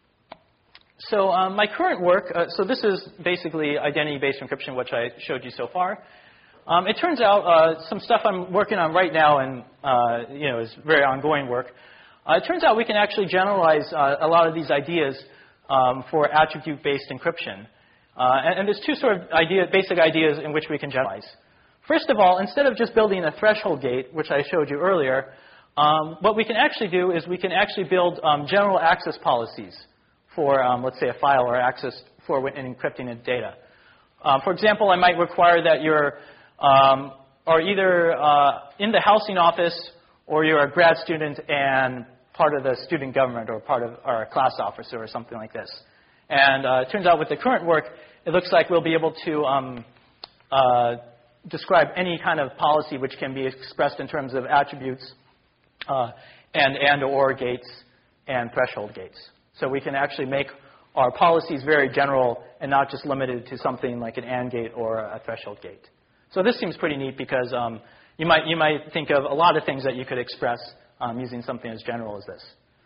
so um, my current work, uh, so this is basically identity-based encryption, which I showed you so far. Um, it turns out uh, some stuff I'm working on right now, and uh, you know, is very ongoing work. Uh, it turns out we can actually generalize uh, a lot of these ideas um, for attribute-based encryption. Uh, and, and there's two sort of idea, basic ideas in which we can generalize. First of all, instead of just building a threshold gate, which I showed you earlier, um, what we can actually do is we can actually build um, general access policies for, um, let's say, a file or access for encrypting its data. Um, for example, I might require that you're Um, or either uh, in the housing office, or you're a grad student and part of the student government, or part of or a class officer, or something like this. And uh, it turns out with the current work, it looks like we'll be able to um, uh, describe any kind of policy which can be expressed in terms of attributes uh, and and or gates and threshold gates. So we can actually make our policies very general and not just limited to something like an AND gate or a threshold gate. So this seems pretty neat because um, you might you might think of a lot of things that you could express um, using something as general as this.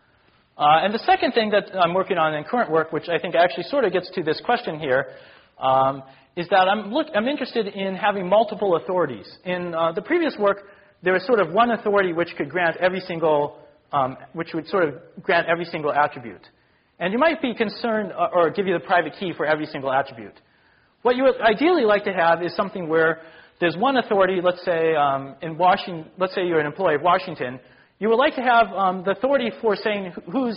Uh, and the second thing that I'm working on in current work, which I think actually sort of gets to this question here, um, is that I'm look I'm interested in having multiple authorities. In uh, the previous work, there was sort of one authority which could grant every single, um, which would sort of grant every single attribute. And you might be concerned uh, or give you the private key for every single attribute. What you would ideally like to have is something where there's one authority, let's say um, in Washington, let's say you're an employee of Washington, you would like to have um, the authority for saying who's,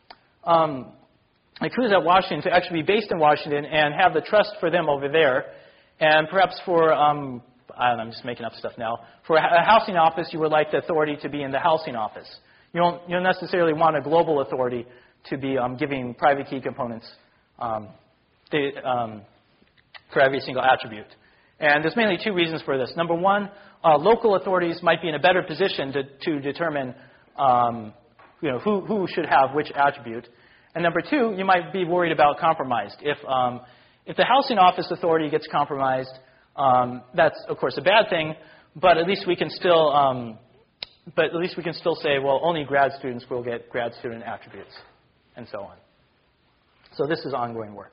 um, like who's at Washington to actually be based in Washington and have the trust for them over there. And perhaps for, um, I don't know, I'm just making up stuff now, for a housing office, you would like the authority to be in the housing office. You don't, you don't necessarily want a global authority to be um, giving private key components um, they, um, for every single attribute. And there's mainly two reasons for this. Number one, uh, local authorities might be in a better position to, to determine um, you know, who, who should have which attribute. And number two, you might be worried about compromised. If, um, if the housing office authority gets compromised, um, that's, of course, a bad thing, but at least we can still, um, but at least we can still say, well, only grad students will get grad student attributes, and so on. So this is ongoing work.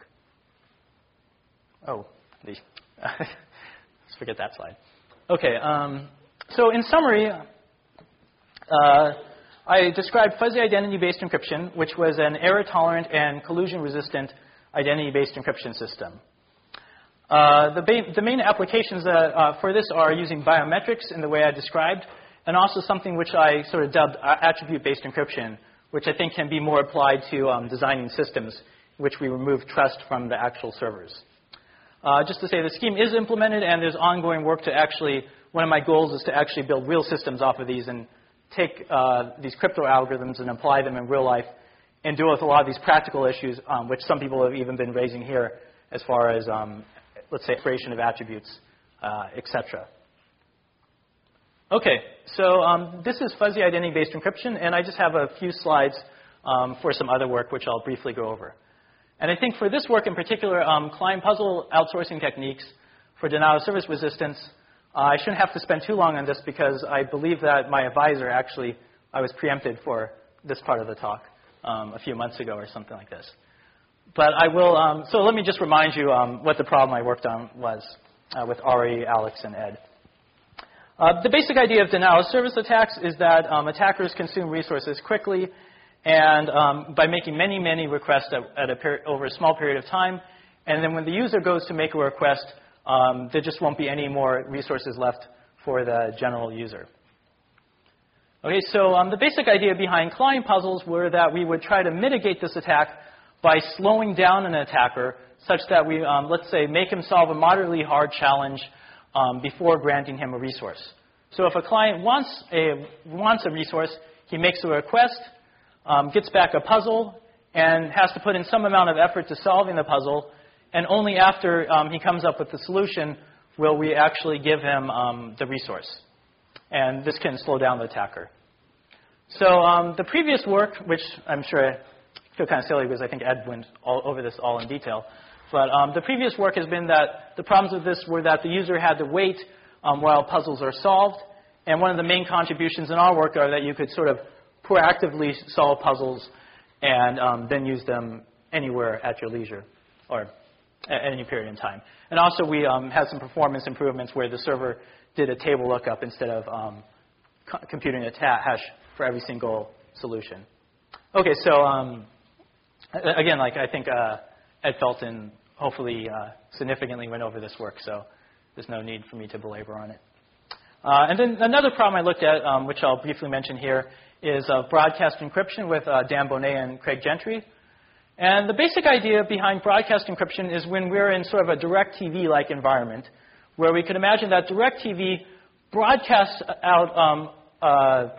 Oh, the, let's forget that slide. Okay, um, so in summary, uh, I described fuzzy identity-based encryption, which was an error-tolerant and collusion-resistant identity-based encryption system. Uh, the, ba the main applications uh, uh, for this are using biometrics in the way I described, and also something which I sort of dubbed attribute-based encryption, which I think can be more applied to um, designing systems in which we remove trust from the actual servers. Uh, just to say, the scheme is implemented, and there's ongoing work to actually, one of my goals is to actually build real systems off of these and take uh, these crypto algorithms and apply them in real life and deal with a lot of these practical issues, um, which some people have even been raising here as far as, um, let's say, creation of attributes, uh, et cetera. Okay, so um, this is fuzzy identity-based encryption, and I just have a few slides um, for some other work, which I'll briefly go over. And I think for this work in particular, um, Klein puzzle outsourcing techniques for denial of service resistance, uh, I shouldn't have to spend too long on this because I believe that my advisor actually, I was preempted for this part of the talk um, a few months ago or something like this. But I will, um, so let me just remind you um, what the problem I worked on was uh, with Ari, Alex, and Ed. Uh, the basic idea of denial of service attacks is that um, attackers consume resources quickly and um, by making many, many requests at, at a peri over a small period of time. And then when the user goes to make a request, um, there just won't be any more resources left for the general user. Okay, so um, the basic idea behind Klein puzzles were that we would try to mitigate this attack by slowing down an attacker such that we, um, let's say, make him solve a moderately hard challenge um, before granting him a resource. So if a client wants a, wants a resource, he makes a request, um, gets back a puzzle, and has to put in some amount of effort to solving the puzzle, and only after um, he comes up with the solution will we actually give him um, the resource. And this can slow down the attacker. So um, the previous work, which I'm sure I feel kind of silly because I think Ed went all over this all in detail, but um, the previous work has been that the problems with this were that the user had to wait um, while puzzles are solved. And one of the main contributions in our work are that you could sort of proactively solve puzzles and um, then use them anywhere at your leisure or at any period in time. And also we um, had some performance improvements where the server did a table lookup instead of um, co computing a hash for every single solution. Okay, so um, again, like I think uh, Ed Felton hopefully uh, significantly went over this work, so there's no need for me to belabor on it. Uh, and then another problem I looked at, um, which I'll briefly mention here, is uh, broadcast encryption with uh, Dan Bonet and Craig Gentry. And the basic idea behind broadcast encryption is when we're in sort of a DirecTV-like environment, where we could imagine that DirecTV broadcasts out um, uh,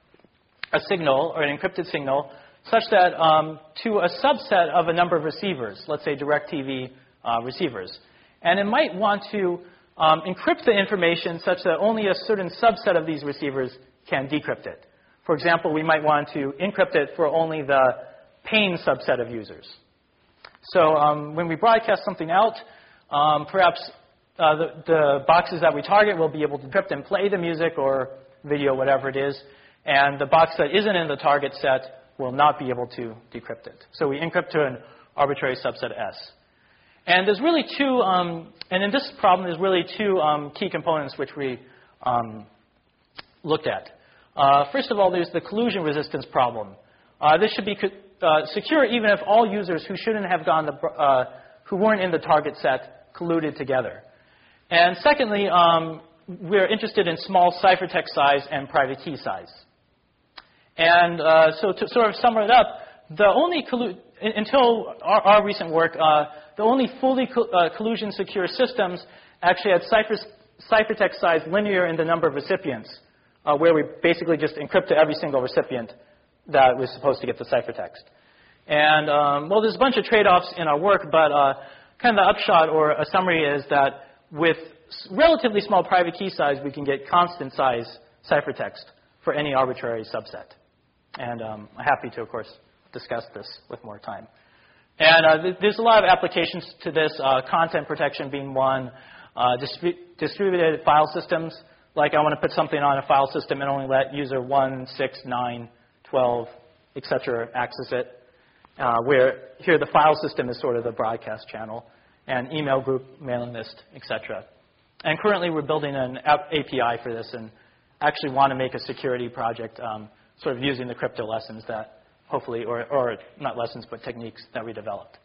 a signal or an encrypted signal such that um, to a subset of a number of receivers, let's say DirecTV uh, receivers. And it might want to um, encrypt the information such that only a certain subset of these receivers can decrypt it. For example, we might want to encrypt it for only the paying subset of users. So um, when we broadcast something out, um, perhaps uh, the, the boxes that we target will be able to decrypt and play the music or video, whatever it is, and the box that isn't in the target set will not be able to decrypt it. So we encrypt to an arbitrary subset S. And there's really two, um, and in this problem, there's really two um, key components which we um, looked at. Uh, first of all, there's the collusion resistance problem. Uh, this should be uh, secure even if all users who shouldn't have gone, the, uh, who weren't in the target set, colluded together. And secondly, um, we're interested in small ciphertext size and private key size. And uh, so to sort of sum it up, the only collu until our, our recent work, uh, the only fully co uh, collusion-secure systems actually had cipher ciphertext size linear in the number of recipients, uh, where we basically just encrypt to every single recipient that was supposed to get the ciphertext. And um, well, there's a bunch of trade-offs in our work, but uh, kind of the upshot or a summary is that with relatively small private key size, we can get constant size ciphertext for any arbitrary subset. And um, I'm happy to, of course, discuss this with more time. And uh, th there's a lot of applications to this, uh, content protection being one, uh, distrib distributed file systems, like I want to put something on a file system and only let user one, six, nine, twelve, et cetera access it, uh, where here the file system is sort of the broadcast channel, and email group, mailing list, et cetera. And currently we're building an A P I for this and actually want to make a security project um, sort of using the crypto lessons that hopefully, or, or not lessons, but techniques that we developed.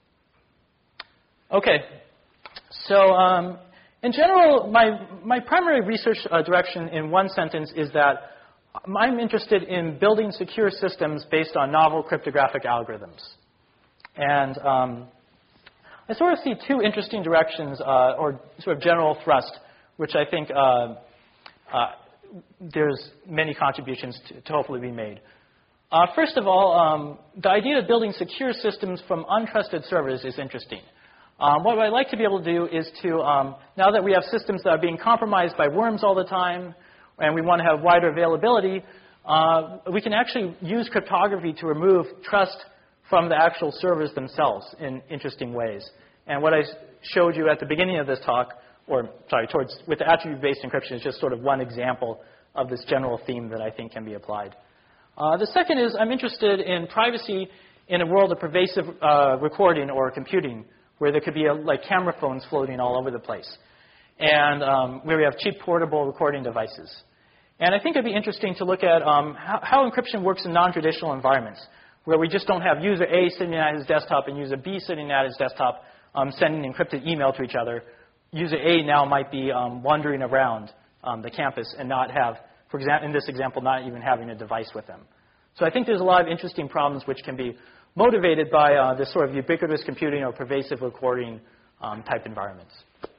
Okay, so um, in general, my, my primary research uh, direction in one sentence is that I'm interested in building secure systems based on novel cryptographic algorithms. And um, I sort of see two interesting directions, uh, or sort of general thrust, which I think uh, uh, there's many contributions to, to hopefully be made. Uh, first of all, um, the idea of building secure systems from untrusted servers is interesting. Um, what I'd like to be able to do is to, um, now that we have systems that are being compromised by worms all the time, and we want to have wider availability, uh, we can actually use cryptography to remove trust from the actual servers themselves in interesting ways. And what I showed you at the beginning of this talk, or sorry, towards with the attribute-based encryption is just sort of one example of this general theme that I think can be applied. Uh, the second is I'm interested in privacy in a world of pervasive uh, recording or computing, where there could be a, like camera phones floating all over the place, and um, where we have cheap portable recording devices. And I think it'd be interesting to look at um, how, how encryption works in non-traditional environments, where we just don't have user A sitting at his desktop and user B sitting at his desktop um, sending encrypted email to each other. User A now might be um, wandering around um, the campus and not have, for example, in this example, not even having a device with them. So I think there's a lot of interesting problems which can be motivated by uh, this sort of ubiquitous computing or pervasive recording um, type environments.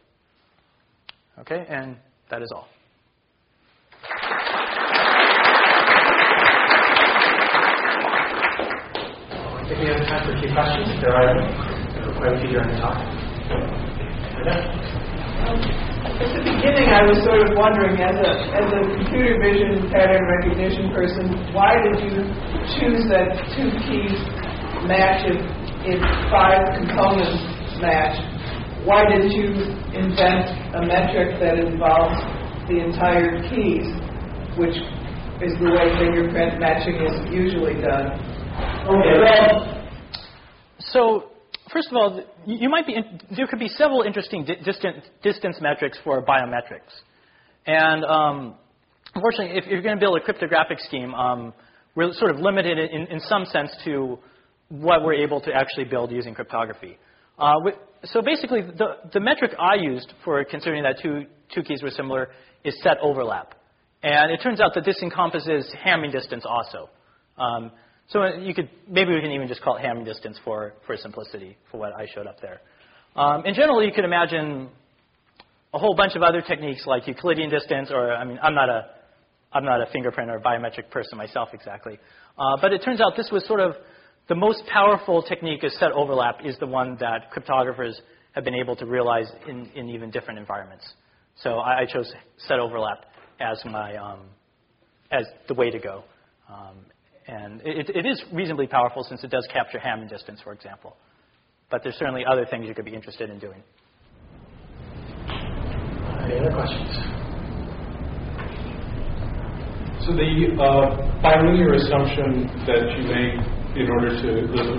Okay, and that is all. I think we have time for a few questions. There are quite a few during the talk. At the beginning, I was sort of wondering, as a as a computer vision pattern recognition person, why did you choose that two keys match if, if five components match? Why didn't you invent a metric that involves the entire keys, which is the way fingerprint matching is usually done? Okay, well, so first of all, you might be in, there could be several interesting di distant, distance metrics for biometrics. And um, unfortunately, if you're going to build a cryptographic scheme, um, we're sort of limited in, in some sense to what we're able to actually build using cryptography. Uh, so basically, the, the metric I used for considering that two, two keys were similar is set overlap. And it turns out that this encompasses Hamming distance also. Um, So you could, maybe we can even just call it Hamming distance for, for simplicity, for what I showed up there. Um, in general, you could imagine a whole bunch of other techniques like Euclidean distance, or I mean, I'm not a, I'm not a fingerprint or biometric person myself exactly. Uh, but it turns out this was sort of the most powerful technique is set overlap is the one that cryptographers have been able to realize in, in even different environments. So I, I chose set overlap as my, um, as the way to go. Um, And it, it is reasonably powerful since it does capture Hamming distance, for example. But there's certainly other things you could be interested in doing. Any other questions? So the uh, bilinear assumption that you make in order to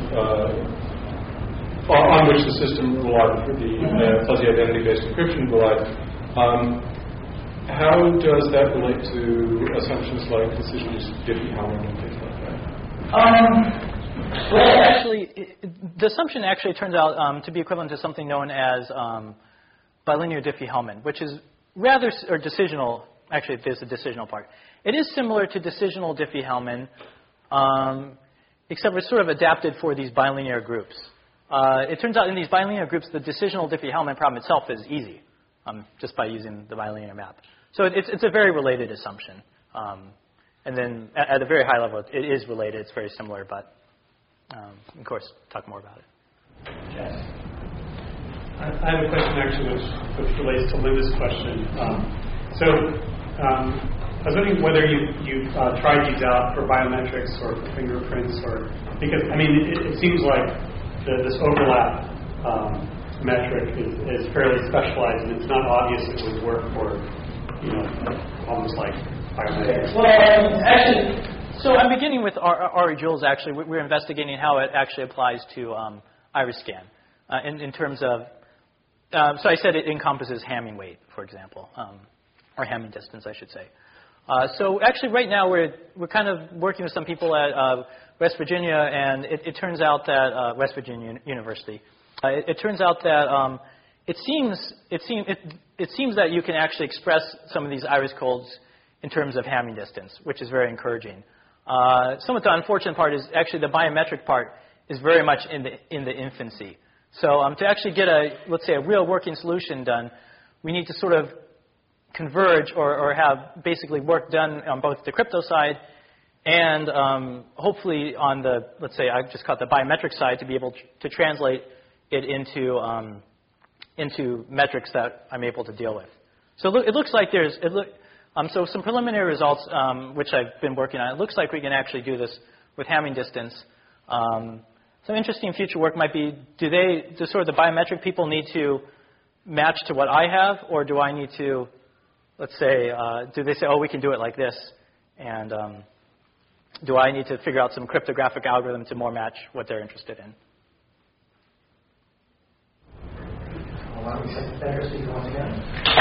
uh, on which the system relied for the uh, fuzzy identity-based encryption relied, um, how does that relate to assumptions like decisions Diffie-Hellman and things like that? Um, well, actually, it, the assumption actually turns out um, to be equivalent to something known as um, bilinear Diffie-Hellman, which is rather, or decisional, actually there's a decisional part. It is similar to decisional Diffie-Hellman, um, except it's sort of adapted for these bilinear groups. Uh, it turns out in these bilinear groups, the decisional Diffie-Hellman problem itself is easy, um, just by using the bilinear map. So it's, it's a very related assumption. Um, and then at, at a very high level, it is related. It's very similar, but um, of course, talk more about it. Yes. I have a question actually which, which relates to Linda's question. Um, so um, I was wondering whether you, you uh, tried these out for biometrics or for fingerprints, or because, I mean, it, it seems like the, this overlap um, metric is, is fairly specialized, and it's not obvious it would work for, you know, almost like biometrics. Well, um, actually, so I'm beginning with Ari Jules, actually. We're investigating how it actually applies to um, iris scan uh, in, in terms of, um, so I said it encompasses Hamming weight, for example, um, or Hamming distance, I should say. Uh, so actually right now we're, we're kind of working with some people at uh, West Virginia, and it, it turns out that, uh, West Virginia University, uh, it, it turns out that um, it seems, it, seem, it, it seems that you can actually express some of these iris codes in terms of Hamming distance, which is very encouraging. Uh, somewhat the unfortunate part is actually the biometric part is very much in the, in the infancy. So um, to actually get a, let's say, a real working solution done, we need to sort of converge or, or have basically work done on both the crypto side and um, hopefully on the, let's say, I just call it the biometric side, to be able to translate it into, um, into metrics that I'm able to deal with. So look, it looks like there's, it look, um, so some preliminary results um, which I've been working on. It looks like we can actually do this with Hamming distance. Um, some interesting future work might be, do they, do sort of the biometric people need to match to what I have, or do I need to, let's say, uh, do they say, oh, we can do it like this, and um, do I need to figure out some cryptographic algorithm to more match what they're interested in? Why don't we set the speaker once again?